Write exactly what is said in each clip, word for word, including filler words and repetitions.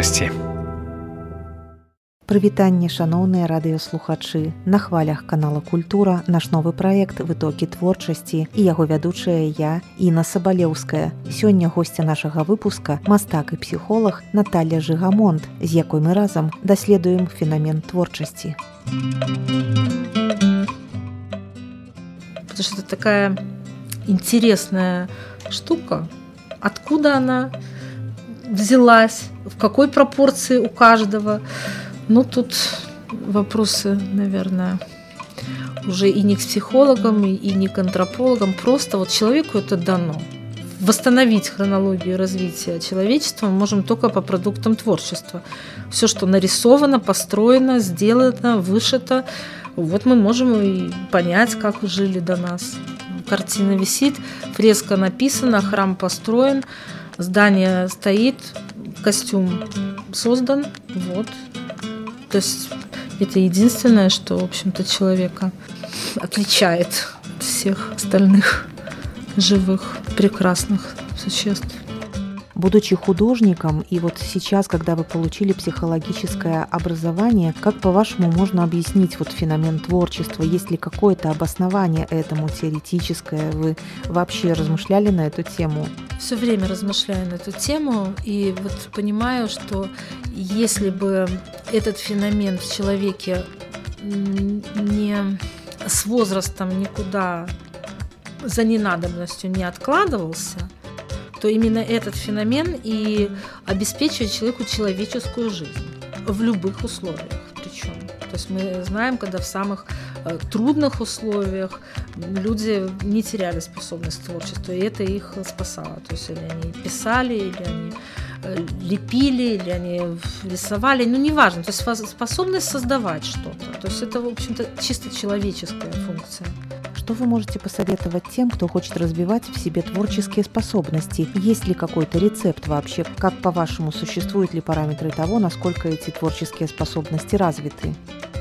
творчасці. Прывітанне, шаноўныя радыёслухачы. На хвалях канала Культура наш новы праект «Вытокі творчасці» і яго вядучая я, Інна Сабалеўская. Сёння госця нашага выпуска мастак і псіхолог Наталья Жигамонт, з якой мы разам даследуем феномен творчасці. Потому что это такая интересная штука. Откуда она взялась, в какой пропорции у каждого. Ну, тут вопросы, наверное, уже и не к психологам, и не к антропологам. Просто вот человеку это дано. Восстановить хронологию развития человечества мы можем только по продуктам творчества. Все, что нарисовано, построено, сделано, вышито, вот мы можем и понять, как жили до нас. Картина висит, фреска написана, храм построен, здание стоит, костюм создан, вот. То есть это единственное, что, в общем-то, человека отличает от всех остальных живых, прекрасных существ. Будучи художником, и вот сейчас, когда вы получили психологическое образование, как, по-вашему, можно объяснить вот феномен творчества? Есть ли какое-то обоснование этому теоретическое? Вы вообще размышляли на эту тему? Все время размышляю на эту тему, и вот понимаю, что если бы этот феномен в человеке не с возрастом никуда за ненадобностью не откладывался, то именно этот феномен и обеспечивает человеку человеческую жизнь в любых условиях. Причем, то есть мы знаем, когда в самых э, трудных условиях люди не теряли способность творчества, и это их спасало. То есть или они писали, или они э, лепили, или они рисовали, ну неважно. То есть способность создавать что-то. То есть это, в общем-то, чисто человеческая функция. Что вы можете посоветовать тем, кто хочет развивать в себе творческие способности? Есть ли какой-то рецепт вообще? Как, по-вашему, существуют ли параметры того, насколько эти творческие способности развиты?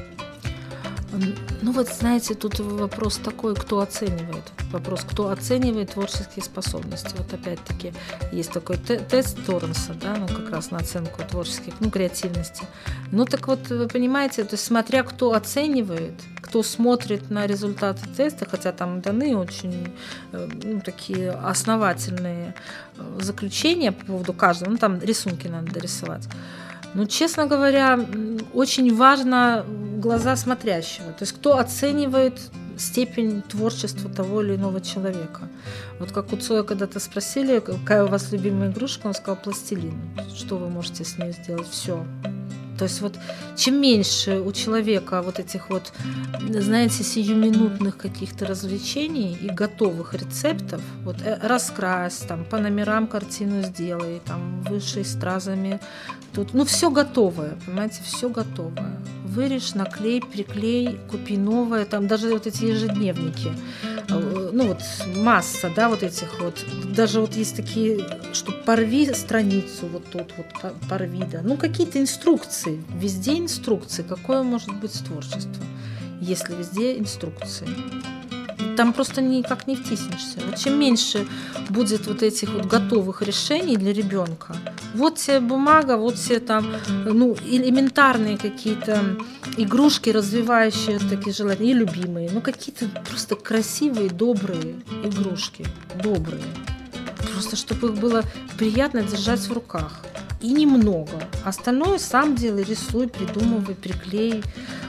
Ну вот, знаете, тут вопрос такой, кто оценивает. Вопрос, кто оценивает творческие способности. Вот опять-таки есть такой т- тест Торренса, да, ну как раз на оценку творческих, ну, креативности. Ну так вот, вы понимаете, то есть смотря кто оценивает, кто смотрит на результаты теста, хотя там даны очень ну, такие основательные заключения по поводу каждого, ну там рисунки надо дорисовать. Ну, честно говоря, очень важно глаза смотрящего. То есть кто оценивает степень творчества того или иного человека. Вот как у Цоя когда-то спросили, какая у вас любимая игрушка, он сказал пластилин. Что вы можете с ней сделать? Все. То есть вот чем меньше у человека вот этих вот, знаете, сиюминутных каких-то развлечений и готовых рецептов, вот раскрась, там, по номерам картину сделай, там, вышей стразами, тут, ну, все готовое, понимаете, все готовое. Вырежь, наклей, приклей, купи новое, там, даже вот эти ежедневники, ну, вот масса, да, вот этих вот, даже вот есть такие, что порви страницу, вот тут вот порви, да, ну, какие-то инструкции. Везде инструкции. Какое может быть творчество, если везде инструкции? Там просто никак не втиснешься. Вот чем меньше будет вот этих вот готовых решений для ребенка, вот тебе бумага, вот тебе там, ну, элементарные какие-то игрушки, развивающие такие желания, и любимые, ну, какие-то просто красивые, добрые игрушки, добрые. Просто чтобы их было приятно держать в руках. И немного. Остальное сам делай, рисуй, придумывай, приклей,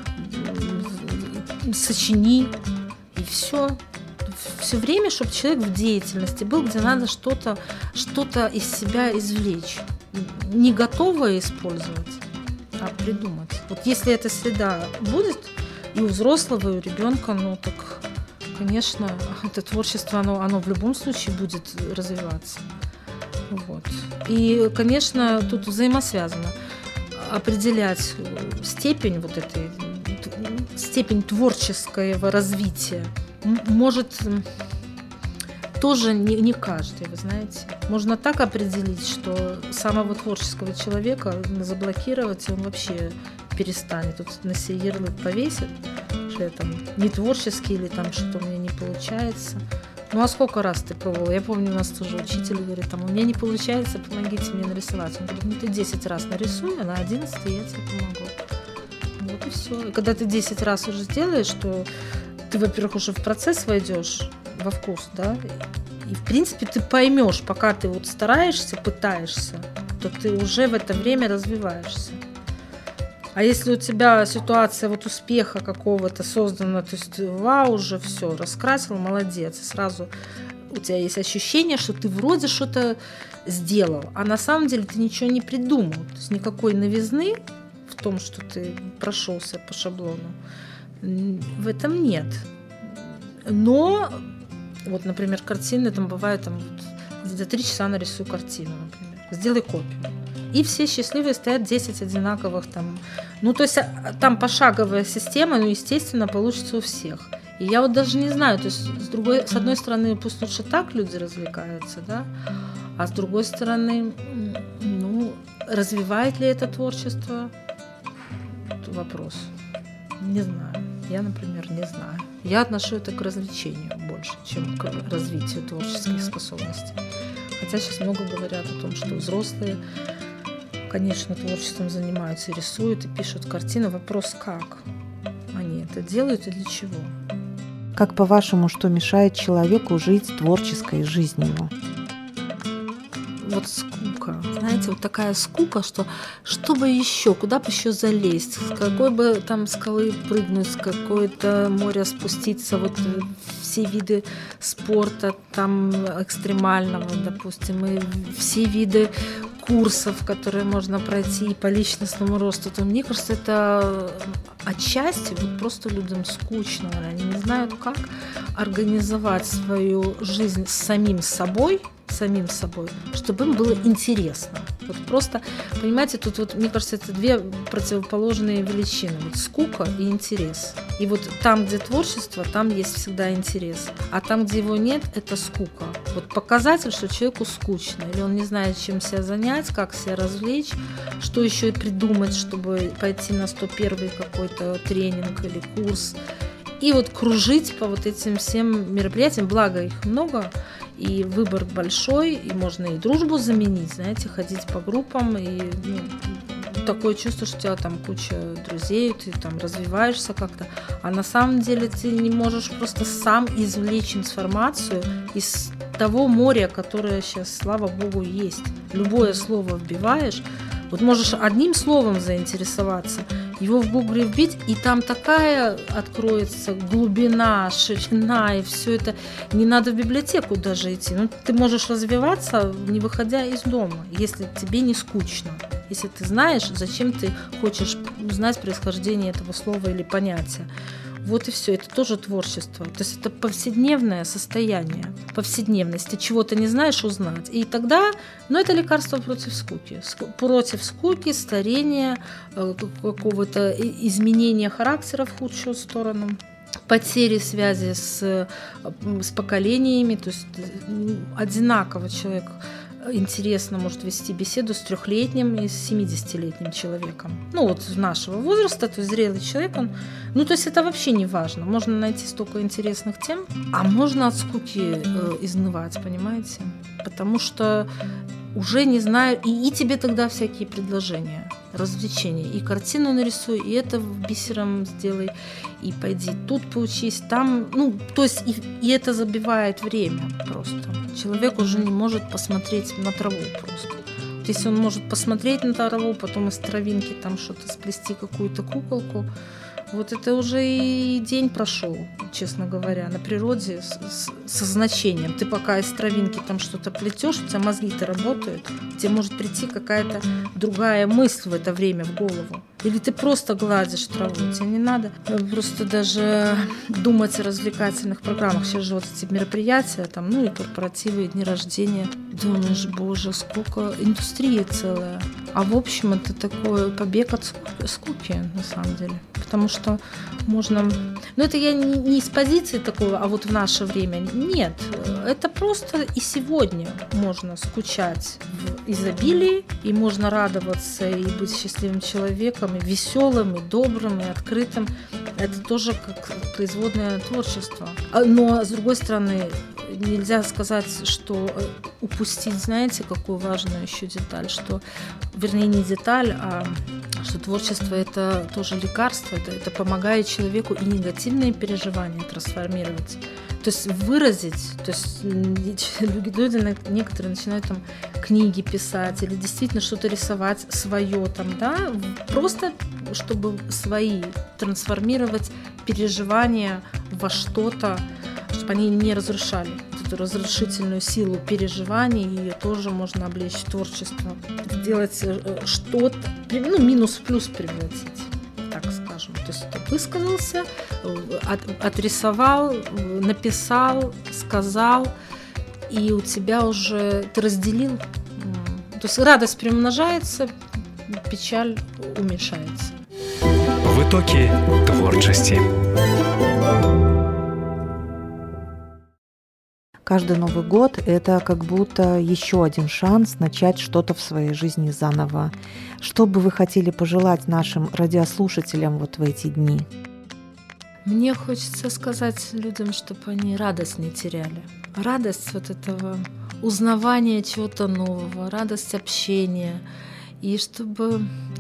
сочини. И все. Все время, чтобы человек в деятельности был, где надо что-то, что-то из себя извлечь. Не готовое использовать, а придумать. Вот если эта среда будет и у взрослого, и у ребенка, ну так, конечно, это творчество, оно, оно в любом случае будет развиваться. Вот. И, конечно, тут взаимосвязано определять степень вот этой, степень творческого развития может тоже не, не каждый, вы знаете. Можно так определить, что самого творческого человека заблокировать, и он вообще перестанет. Тут на себе ярлык повесит, что я там не творческий или там что-то у меня не получается. Ну а сколько раз ты пробовала? Я помню, у нас тоже учитель говорит, там, у меня не получается, помогите мне нарисовать. Он говорит, ну ты десять раз нарисуй, а на одиннадцатый я тебе помогу. Вот и все. И когда ты десять раз уже сделаешь, то ты, во-первых, уже в процесс войдешь, во вкус, да, и, в принципе, ты поймешь, пока ты вот стараешься, пытаешься, то ты уже в это время развиваешься. А если у тебя ситуация вот успеха какого-то создана, то есть вау, уже все, раскрасил, молодец, и сразу у тебя есть ощущение, что ты вроде что-то сделал, а на самом деле ты ничего не придумал, то есть никакой новизны в том, что ты прошелся по шаблону, в этом нет. Но вот, например, картины, там бывает, там, вот, за три часа нарисую картину, например, сделай копию. И все счастливые стоят десять одинаковых там. Ну, то есть там пошаговая система, ну, естественно, получится у всех. И я вот даже не знаю, то есть с другой, с одной стороны, пусть лучше так люди развлекаются, да, а с другой стороны, ну, развивает ли это творчество? Это вопрос. Не знаю. Я, например, не знаю. Я отношу это к развлечению больше, чем к развитию творческих способностей. Хотя сейчас много говорят о том, что взрослые, конечно, творчеством занимаются, рисуют и пишут картины. Вопрос, как они это делают и для чего? Как, по-вашему, что мешает человеку жить творческой жизнью? Вот скука. Знаете, вот такая скука, что что бы еще, куда бы еще залезть, с какой бы там скалы прыгнуть, с какое-то море спуститься, вот все виды спорта там экстремального, допустим, и все виды курсов, которые можно пройти по личностному росту, то мне кажется, это отчасти вот просто людям скучно. Они не знают, как организовать свою жизнь с самим собой, самим собой, чтобы им было интересно. Вот просто, понимаете, тут вот, мне кажется, это две противоположные величины. Вот скука и интерес. И вот там, где творчество, там есть всегда интерес. А там, где его нет, это скука. Вот показатель, что человеку скучно, или он не знает, чем себя занять, как себя развлечь, что еще и придумать, чтобы пойти на сто первый какой-то тренинг или курс. И вот кружить по вот этим всем мероприятиям, благо их много, и выбор большой, и можно и дружбу заменить, знаете, ходить по группам, и ну, такое чувство, что у тебя там куча друзей, ты там развиваешься как-то, а на самом деле ты не можешь просто сам извлечь информацию из того моря, которое сейчас, слава богу, есть. Любое слово вбиваешь, вот можешь одним словом заинтересоваться, его в гугле вбить, и там такая откроется глубина, ширина, и все это. Не надо в библиотеку даже идти. Ну, ты можешь развиваться, не выходя из дома, если тебе не скучно. Если ты знаешь, зачем ты хочешь узнать происхождение этого слова или понятия. Вот и все. Это тоже творчество. То есть это повседневное состояние, повседневность. Ты чего-то не знаешь, узнать. И тогда, ну, это лекарство против скуки. Против скуки, старения, какого-то изменения характера в худшую сторону, потери связи с, с поколениями. То есть одинаково человек интересно может вести беседу с трехлетним и с семидесятилетним человеком. Ну, вот нашего возраста, то есть зрелый человек, он... Ну, то есть это вообще не важно. Можно найти столько интересных тем, а можно от скуки э, изнывать, понимаете? Потому что уже не знаю... И, и тебе тогда всякие предложения, развлечения. И картину нарисуй, и это бисером сделай, и пойди тут поучись, там... Ну, то есть и, и это забивает время просто. Человек уже не может посмотреть на траву просто. Если он может посмотреть на траву, потом из травинки там что-то сплести, какую-то куколку, вот это уже и день прошел, честно говоря, на природе с, с, со значением. Ты пока из травинки там что-то плетешь, у тебя мозги-то работают, тебе может прийти какая-то другая мысль в это время в голову. Или ты просто гладишь траву, тебе не надо просто даже думать о развлекательных программах. Сейчас же вот эти мероприятия, там, ну и корпоративы, и дни рождения. Думаешь, боже, сколько индустрии целая. А в общем это такой побег от скуки, на самом деле. Потому что можно... Ну это я не, не из позиции такого, а вот в наше время. Нет, это просто и сегодня можно скучать в изобилии, и можно радоваться и быть счастливым человеком, и веселым, и добрым, и открытым. Это тоже как производное творчество. Но, с другой стороны, нельзя сказать, что упустить, знаете, какую важную еще деталь, что, вернее, не деталь, а что творчество – это тоже лекарство, это, это помогает человеку и негативные переживания трансформировать. То есть выразить, то есть люди некоторые начинают там книги писать или действительно что-то рисовать свое там, да, просто чтобы свои трансформировать переживания во что-то, чтобы они не разрушали эту разрушительную силу переживаний, ее тоже можно облечь в творчество, сделать что-то, ну, минус в плюс превратить. Так скажем. То есть ты высказался, от, отрисовал, написал, сказал, и у тебя уже ты разделил. То есть радость приумножается, печаль уменьшается. Витоки творчости. Каждый Новый год – это как будто еще один шанс начать что-то в своей жизни заново. Что бы вы хотели пожелать нашим радиослушателям вот в эти дни? Мне хочется сказать людям, чтобы они радость не теряли. Радость вот этого узнавания чего-то нового, радость общения. И чтобы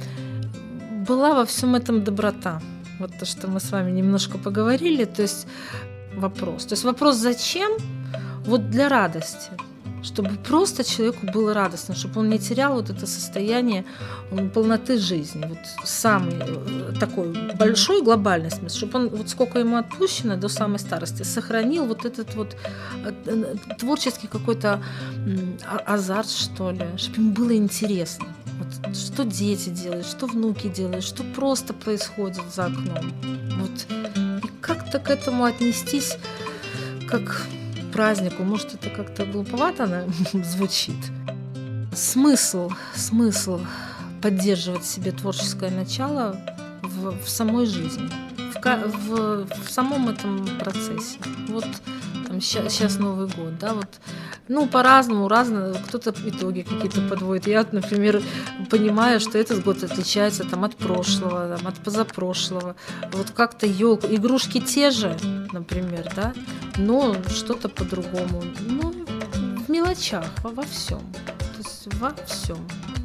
была во всем этом доброта. Вот то, что мы с вами немножко поговорили. То есть вопрос. То есть вопрос «зачем?» Вот для радости, чтобы просто человеку было радостно, чтобы он не терял вот это состояние полноты жизни, вот самый такой большой глобальный смысл, чтобы он, вот сколько ему отпущено до самой старости, сохранил вот этот вот творческий какой-то азарт, что ли, чтобы ему было интересно. Вот, что дети делают, что внуки делают, что просто происходит за окном. Вот. И как-то к этому отнестись как празднику, может, это как-то глуповато она звучит. Смысл, смысл поддерживать в себе творческое начало в, в самой жизни, в, в, в самом этом процессе. Вот там сейчас Новый год, да, вот, ну, по-разному, разно, кто-то итоги какие-то подводит. Я, например, понимаю, что этот год отличается там, от прошлого, там, от позапрошлого. Вот как-то елку, игрушки те же, например, да, но что-то по-другому. Ну, в мелочах, во, во всем. То есть во всем.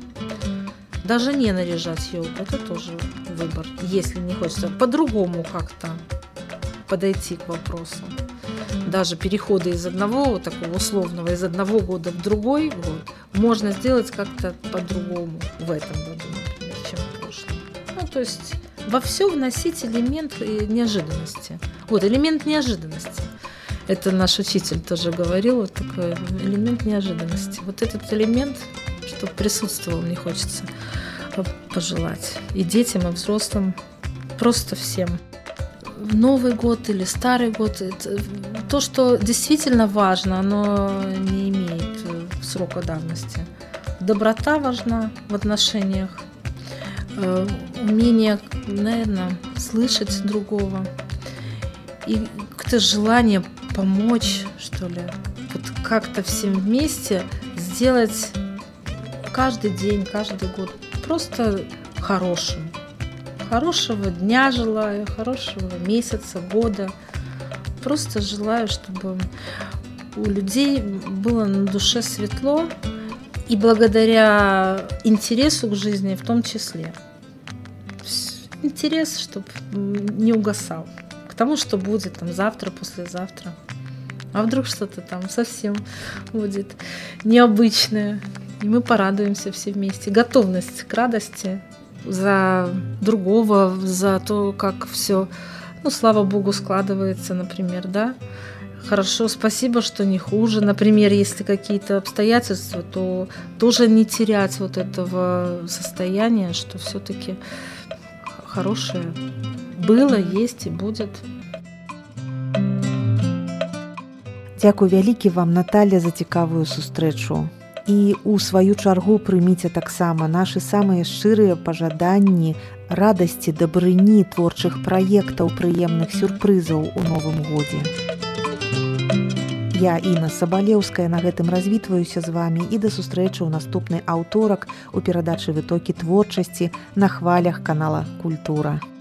Даже не наряжать елку, это тоже выбор, если не хочется. По-другому как-то подойти к вопросу. Даже переходы из одного вот такого условного, из одного года в другой год можно сделать как-то по-другому в этом году, например, чем в прошлом. Ну, то есть во все вносить элемент неожиданности. Вот, элемент неожиданности. Это наш учитель тоже говорил, вот такой элемент неожиданности. Вот этот элемент, чтобы присутствовал, мне хочется пожелать. И детям, и взрослым, просто всем. Новый год или Старый год, это, то, что действительно важно, оно не имеет срока давности. Доброта важна в отношениях, умение, наверное, слышать другого и как-то желание помочь, что ли, вот как-то всем вместе сделать каждый день, каждый год просто хорошим. Хорошего дня желаю, хорошего месяца, года. Просто желаю, чтобы у людей было на душе светло, и благодаря интересу к жизни в том числе. Интерес, чтобы не угасал к тому, что будет там завтра, послезавтра. А вдруг что-то там совсем будет необычное. И мы порадуемся все вместе. Готовность к радости за другого, за то, как все, ну, слава богу, складывается, например, да. Хорошо, спасибо, что не хуже. Например, если какие-то обстоятельства, то тоже не терять вот этого состояния, что все-таки хорошее было, есть и будет. Дзякуй вялікі вам, Наталья, за цікавую сустрэчу. І ў сваю чаргу прыміце таксама нашы самыя шчырыя пажаданні радасці, дабрыні, творчых праектаў, прыемных сюрпрызаў у новым годзе. Я, Інна Сабалеўская, на гэтым развітваюся з вамі і да сустрэчы ў наступны аўторак у перадачы «Вытокі творчасці» на хвалях канала «Культура».